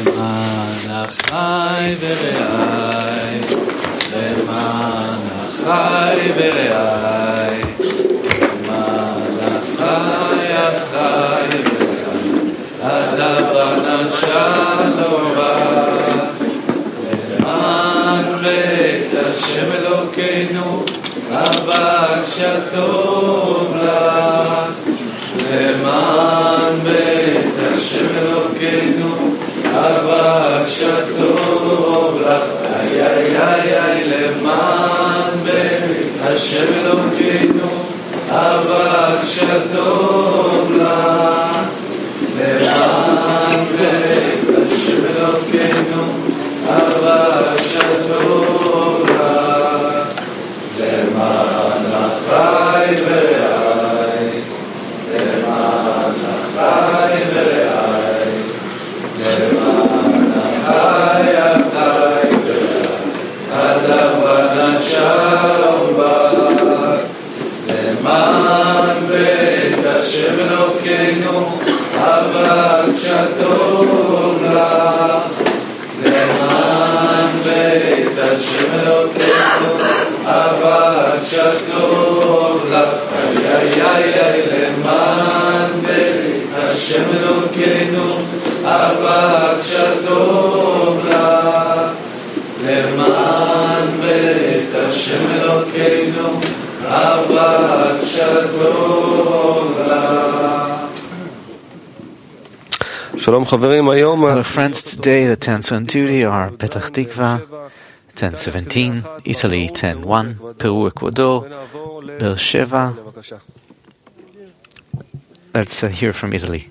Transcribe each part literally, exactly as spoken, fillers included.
למען אחי ורעי, למען אחי ורעי, למען אחי אחי ורעי, הדבר שלום רב, למען בית השם אלוקינו, הבקשה טוב לך, למען בית השם אלוקינו, הבקשה טוב לך, איי איי איי איי, למען בית השם אלוקינו, הבקשה טוב לך, למען בית השם אלוקינו, הבקשה טוב לך, למען אחי ורעי, למען אחי ורעי, למען אחי אחי ורעי, הדבר שלום בך, למען בית השם אלוקינו, הבקשה טוב לך, למען בית השם אלוקינו, הבקשה טוב לך, איי איי איי איי, למען בית השם אלוקינו, הבקשה טוב לך, למען בית השם אלוקינו, הבקשה טוב לך. Shalom, Chaverim. Hello, friends. Today the tents on duty are Petach Tikva, ten seventeen, Italy, ten one, Peru, Ecuador, Beersheba. Let's uh, hear from Italy.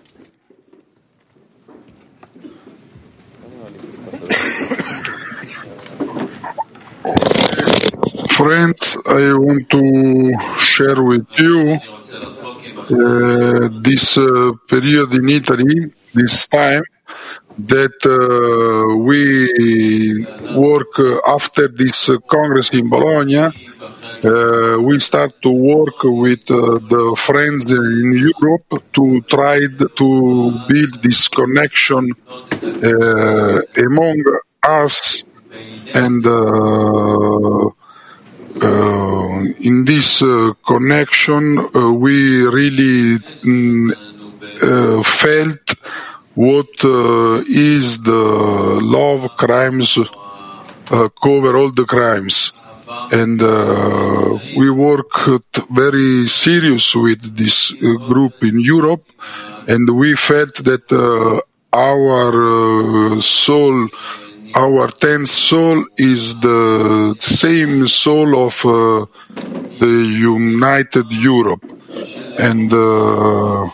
Friends, I want to share with you uh, this uh, period in Italy, this time that uh, we work uh, after this uh, Congress in Bologna. Uh, we start to work with uh, the friends in Europe to try to build this connection uh, among us, and uh, uh, in this uh, connection uh, we really mm, uh, felt what uh, is the love crimes uh, cover all the crimes, and uh, we work very serious with this uh, group in Europe, and we felt that uh, our uh, soul, our tenth soul is the same soul of uh, the United Europe, and uh,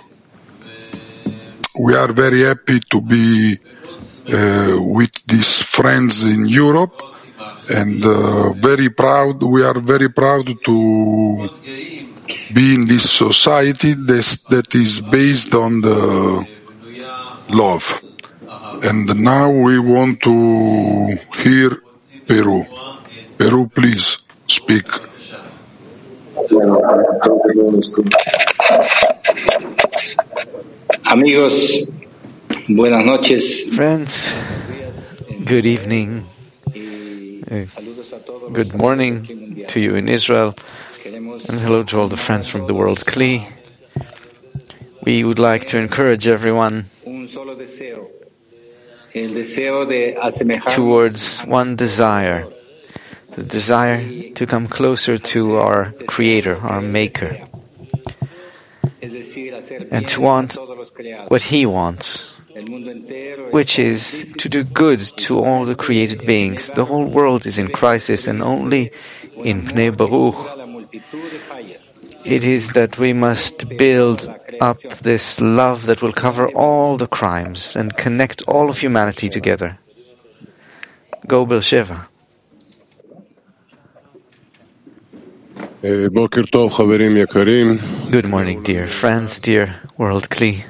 we are very happy to be uh, with these friends in Europe, and uh, very proud. We are very proud to be in this society that, that is based on the love. And now we want to hear Peru. Peru, please speak. Amigos, buenas noches. Friends, good evening. Uh, good morning to you in Israel, and hello to all the friends from the world Kli. We would like to encourage everyone towards one desire, the desire to come closer to our Creator, our Maker, and to want what He wants, which is to do good to all the created beings. The whole world is in crisis, and only in Pnei Baruch it is that we must build up this love that will cover all the crimes and connect all of humanity together. Go Beersheba. Good morning, dear friends, dear World Kli.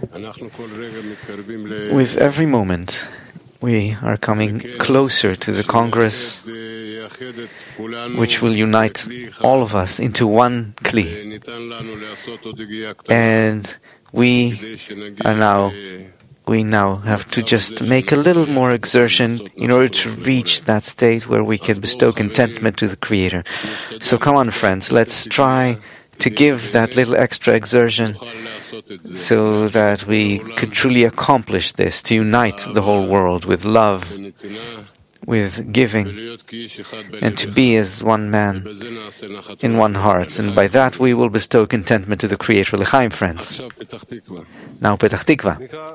With every moment, we are coming closer to the Congress, which will unite all of us into one Kli. And we are now we now have to just make a little more exertion in order to reach that state where we can bestow contentment to the Creator. So come on, friends, let's try to give that little extra exertion so that we could truly accomplish this, to unite the whole world with love, with giving, and to be as one man in one heart. And by that we will bestow contentment to the Creator. L'chaim, friends. Now Petach Tikva.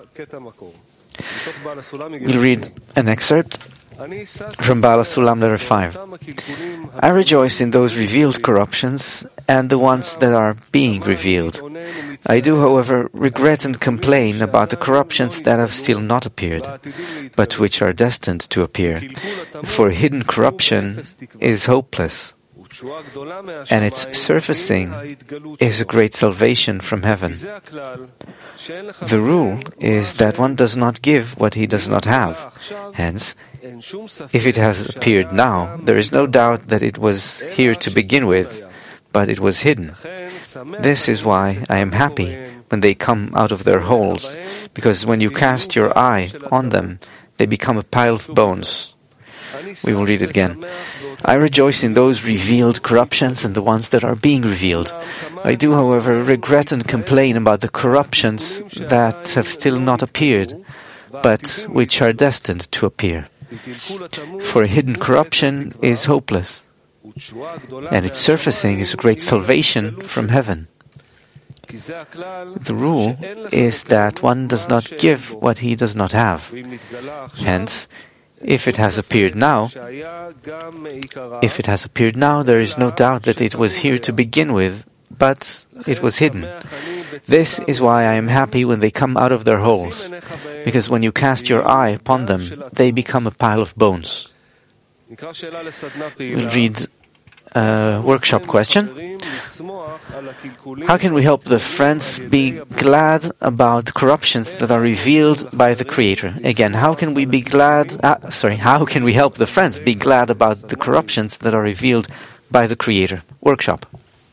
We'll read an excerpt from Baal HaSulam, letter five. I rejoice in those revealed corruptions and the ones that are being revealed. I do, however, regret and complain about the corruptions that have still not appeared, but which are destined to appear. For hidden corruption is hopeless, and its surfacing is a great salvation from heaven. The rule is that one does not give what he does not have. Hence, if it has appeared now, there is no doubt that it was here to begin with, but it was hidden. This is why I am happy when they come out of their holes, because when you cast your eye on them, they become a pile of bones. We will read it again. I rejoice in those revealed corruptions and the ones that are being revealed. I do, however, regret and complain about the corruptions that have still not appeared, but which are destined to appear. For hidden corruption is hopeless, and its surfacing is a great salvation from heaven. The rule is that one does not give what he does not have. Hence, if it has appeared now, if it has appeared now, there is no doubt that it was here to begin with, but it was hidden. This is why I am happy when they come out of their holes, because when you cast your eye upon them, they become a pile of bones. We'll read a workshop question. How can we help the friends be glad about the corruptions that are revealed by the Creator? Again, how can we be glad, uh, sorry, how can we help the friends be glad about the corruptions that are revealed by the Creator? Workshop.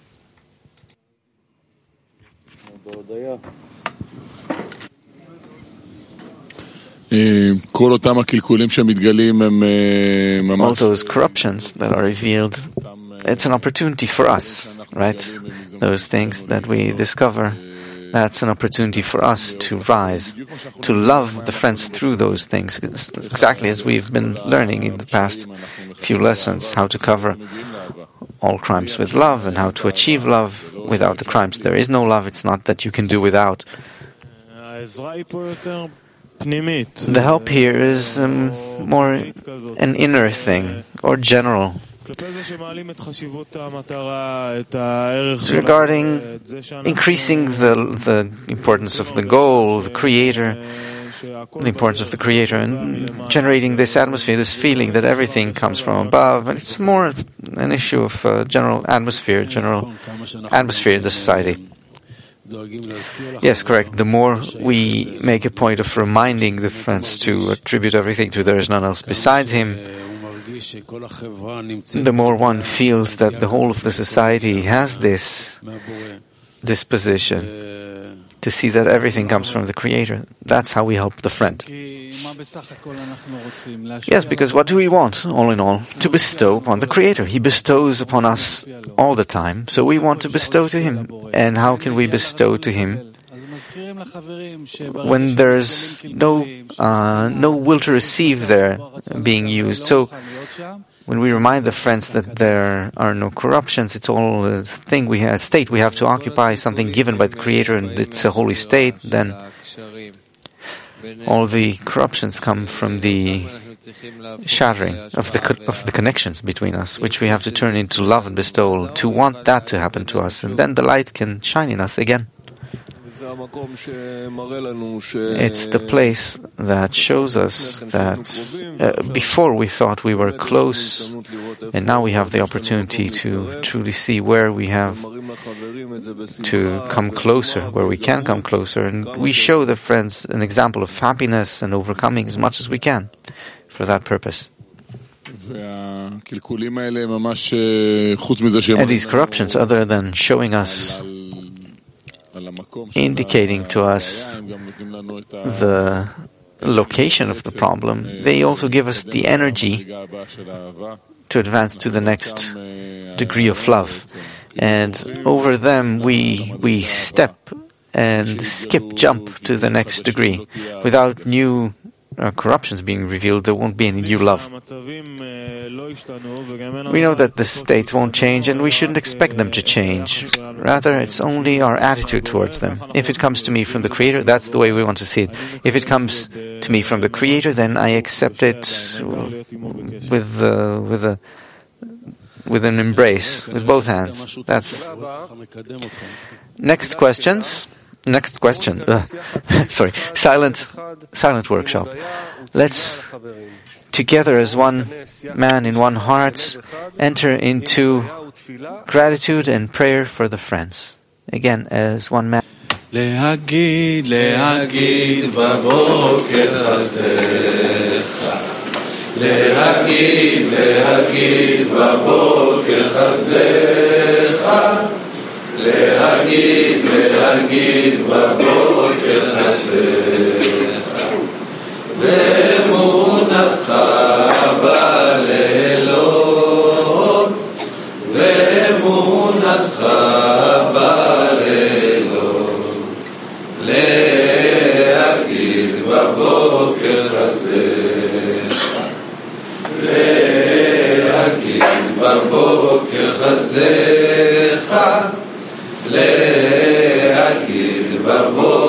All those corruptions that are revealed, it's an opportunity for us, right? Those things that we discover, that's an opportunity for us to rise, to love the friends through those things, exactly as we've been learning in the past few lessons, how to cover all crimes with love and how to achieve love without the crimes. There is no love, it's not that you can do without. The help here is um, more an inner thing, or general. Regarding increasing the, the importance of the goal, the Creator, the importance of the Creator, and generating this atmosphere, this feeling that everything comes from above. And it's more an issue of uh, general atmosphere, general atmosphere in the society. Yes, correct. The more we make a point of reminding the friends to attribute everything to there is none else besides Him, the more one feels that the whole of the society has this disposition to see that everything comes from the Creator. That's how we help the friend. Yes, because what do we want, all in all? To bestow upon the Creator. He bestows upon us all the time, so we want to bestow to Him. And how can we bestow to Him when there's no uh, no will to receive there being used? So when we remind the friends that there are no corruptions, it's all a thing we have, a state we have to occupy, something given by the Creator, and it's a holy state, then all the corruptions come from the shattering of the co- of the connections between us, which we have to turn into love and bestowal, to want that to happen to us, and then the light can shine in us again. It's the place that shows us that uh, before we thought we were close, and now we have the opportunity to truly see where we have to come closer, where we can come closer, and we show the friends an example of happiness and overcoming as much as we can for that purpose. And these corruptions, other than showing us indicating to us the location of the problem. They also give us the energy to advance to the next degree of love. And over them we we step and skip, jump to the next degree. Without new uh, corruptions being revealed, there won't be any new love. We know that the states won't change, and we shouldn't expect them to change. Rather, it's only our attitude towards them. If it comes to me from the Creator, that's the way we want to see it. If it comes to me from the Creator, then I accept it with uh, with a with an embrace, with both hands. That's next questions. Next question. Uh, sorry. Silent, silent workshop. Let's, together as one man in one heart, enter into gratitude and prayer for the friends. Again, as one man. להגיד, להגיד בבוקר חסדך. להגיד, להגיד בבוקר חסדך. להגיד, להגיד בבוקר חסדך. ואמונתך בלילות. ואמונתך בלילות. להגיד בבוקר חסדך. להגיד בבוקר חסדך. להגיד בבוקר